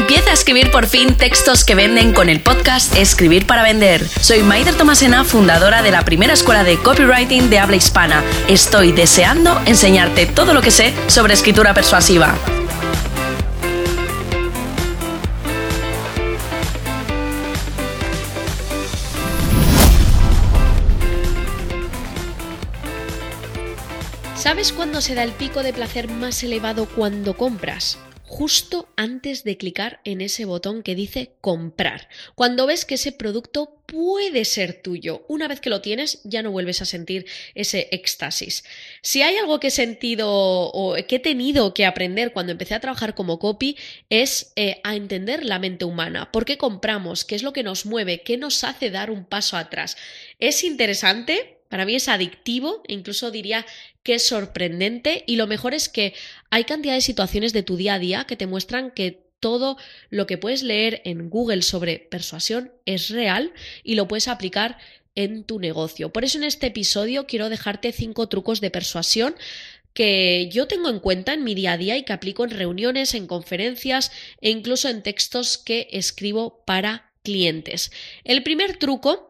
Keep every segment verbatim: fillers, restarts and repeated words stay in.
Empieza a escribir por fin textos que venden con el podcast Escribir para Vender. Soy Maider Tomasena, fundadora de la primera escuela de copywriting de habla hispana. Estoy deseando enseñarte todo lo que sé sobre escritura persuasiva. ¿Sabes cuándo se da el pico de placer más elevado cuando compras? Justo antes de clicar en ese botón que dice comprar. Cuando ves que ese producto puede ser tuyo. Una vez que lo tienes, ya no vuelves a sentir ese éxtasis. Si hay algo que he sentido o que he tenido que aprender cuando empecé a trabajar como copy, es eh, a entender la mente humana. ¿Por qué compramos? ¿Qué es lo que nos mueve? ¿Qué nos hace dar un paso atrás? Es interesante. Para mí es adictivo e incluso diría que es sorprendente, y lo mejor es que hay cantidad de situaciones de tu día a día que te muestran que todo lo que puedes leer en Google sobre persuasión es real y lo puedes aplicar en tu negocio. Por eso en este episodio quiero dejarte cinco trucos de persuasión que yo tengo en cuenta en mi día a día y que aplico en reuniones, en conferencias e incluso en textos que escribo para clientes. El primer truco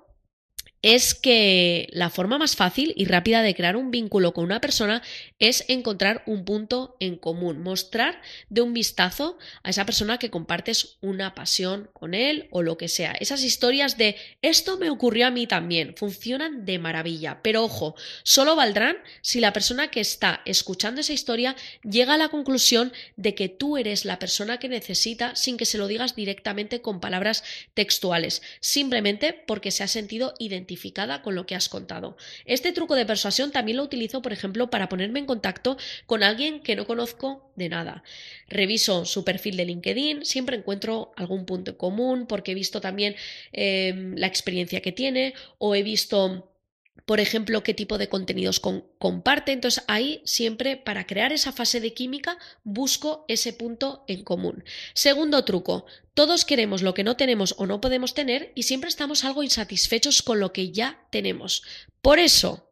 es que la forma más fácil y rápida de crear un vínculo con una persona es encontrar un punto en común, mostrar de un vistazo a esa persona que compartes una pasión con él o lo que sea. Esas historias de esto me ocurrió a mí también funcionan de maravilla, pero ojo, solo valdrán si la persona que está escuchando esa historia llega a la conclusión de que tú eres la persona que necesita sin que se lo digas directamente con palabras textuales, simplemente porque se ha sentido identificado con lo que has contado. Este truco de persuasión también lo utilizo, por ejemplo, para ponerme en contacto con alguien que no conozco de nada. Reviso su perfil de LinkedIn, siempre encuentro algún punto en común porque he visto también eh, la experiencia que tiene o he visto, por ejemplo, qué tipo de contenidos con, comparte. Entonces ahí siempre, para crear esa fase de química, busco ese punto en común. Segundo truco, todos queremos lo que no tenemos o no podemos tener y siempre estamos algo insatisfechos con lo que ya tenemos. Por eso,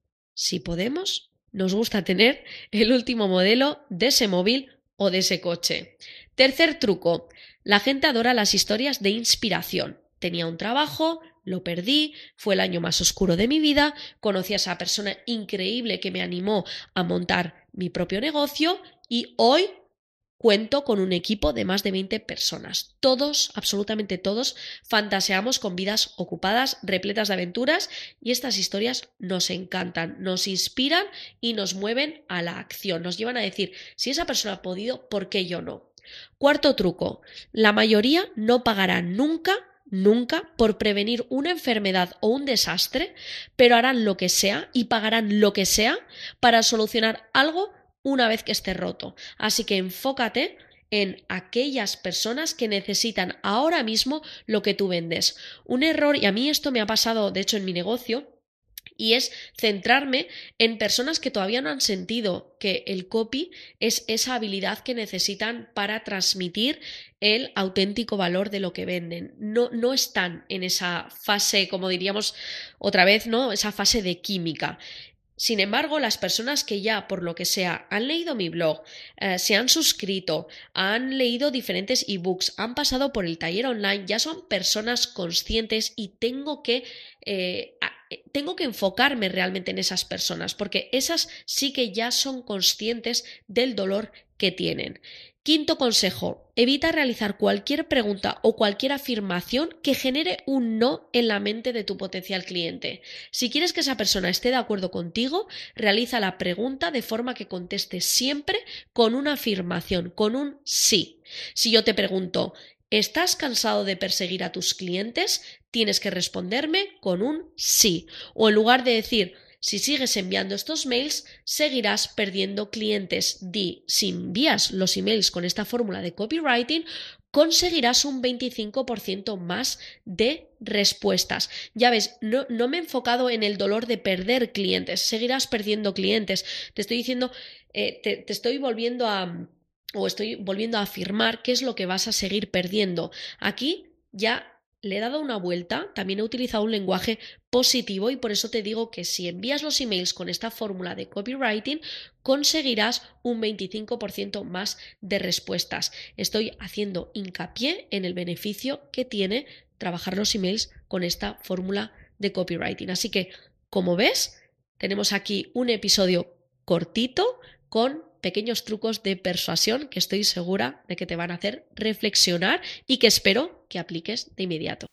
si podemos, nos gusta tener el último modelo de ese móvil o de ese coche. Tercer truco, la gente adora las historias de inspiración. Tenía un trabajo, lo perdí, fue el año más oscuro de mi vida, conocí a esa persona increíble que me animó a montar mi propio negocio y hoy cuento con un equipo de más de veinte personas. Todos, absolutamente todos, fantaseamos con vidas ocupadas, repletas de aventuras, y estas historias nos encantan, nos inspiran y nos mueven a la acción. Nos llevan a decir, si esa persona ha podido, ¿por qué yo no? Cuarto truco, la mayoría no pagará nunca Nunca por prevenir una enfermedad o un desastre, pero harán lo que sea y pagarán lo que sea para solucionar algo una vez que esté roto. Así que enfócate en aquellas personas que necesitan ahora mismo lo que tú vendes. Un error, y a mí esto me ha pasado de hecho en mi negocio, y es centrarme en personas que todavía no han sentido que el copy es esa habilidad que necesitan para transmitir el auténtico valor de lo que venden. No, no están en esa fase, como diríamos otra vez, ¿no? Esa fase de química. Sin embargo, las personas que ya, por lo que sea, han leído mi blog, eh, se han suscrito, han leído diferentes ebooks, han pasado por el taller online, ya son personas conscientes y tengo que, eh, tengo que enfocarme realmente en esas personas, porque esas sí que ya son conscientes del dolor que tienen. Quinto consejo, evita realizar cualquier pregunta o cualquier afirmación que genere un no en la mente de tu potencial cliente. Si quieres que esa persona esté de acuerdo contigo, realiza la pregunta de forma que conteste siempre con una afirmación, con un sí. Si yo te pregunto, ¿estás cansado de perseguir a tus clientes? Tienes que responderme con un sí. O en lugar de decir, si sigues enviando estos mails, seguirás perdiendo clientes. Di, si envías los emails con esta fórmula de copywriting, conseguirás un veinticinco por ciento más de respuestas. Ya ves, no, no me he enfocado en el dolor de perder clientes, seguirás perdiendo clientes. Te estoy diciendo, eh, te, te estoy volviendo a, o estoy volviendo a afirmar qué es lo que vas a seguir perdiendo. Aquí ya le he dado una vuelta, también he utilizado un lenguaje positivo y por eso te digo que si envías los emails con esta fórmula de copywriting conseguirás un veinticinco por ciento más de respuestas. Estoy haciendo hincapié en el beneficio que tiene trabajar los emails con esta fórmula de copywriting. Así que, como ves, tenemos aquí un episodio cortito con pequeños trucos de persuasión que estoy segura de que te van a hacer reflexionar y que espero que apliques de inmediato.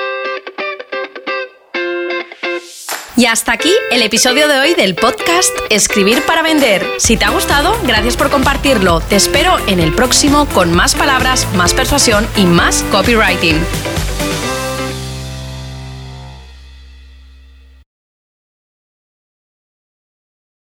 Y hasta aquí el episodio de hoy del podcast Escribir para Vender. Si te ha gustado, gracias por compartirlo. Te espero en el próximo con más palabras, más persuasión y más copywriting.